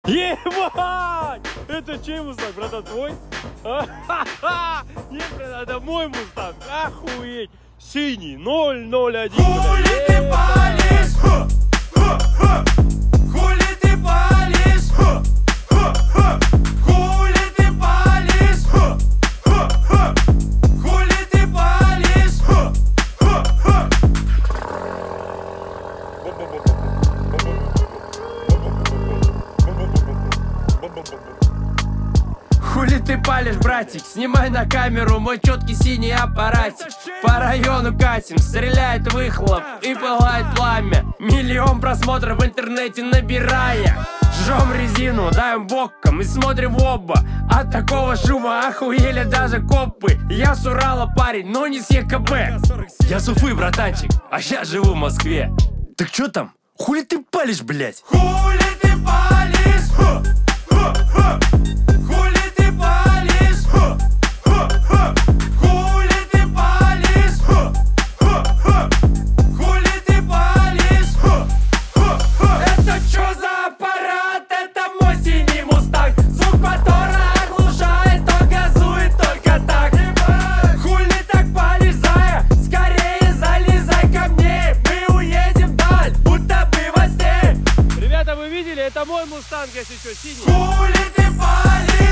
Ебать! Это чей мустанг, братан, твой? Нет, братан, это мой мустанг. Охуеть! Синий, 001. Хули ты палишь? Хули ты палишь? Хули ты палишь? Хули ты палишь? Хули ты палишь, братик? Снимай на камеру мой четкий синий аппаратик. По району катим, стреляет выхлоп и пылает пламя. Миллион просмотров в интернете набирая. Жжем резину, даем боком и смотрим в оба. От такого шума охуели даже копы. Я с Урала парень, но не с ЕКБ. Я с Уфы, братанчик, а я живу в Москве. Так чё там? Хули ты палишь, блять? Хули ты палишь? Хули ты палишь? Хули ты палишь? Хули ты палишь? Это чё за аппарат? Это мой синий мустанг. Звук мотора оглушает, он газует только так. Хули так палишь, зая? Скорее залезай ко мне. Мы уедем вдаль, будто бы во сне. Ребята, вы видели? Это мой мустанг, если что, синий. Хули ты палишь?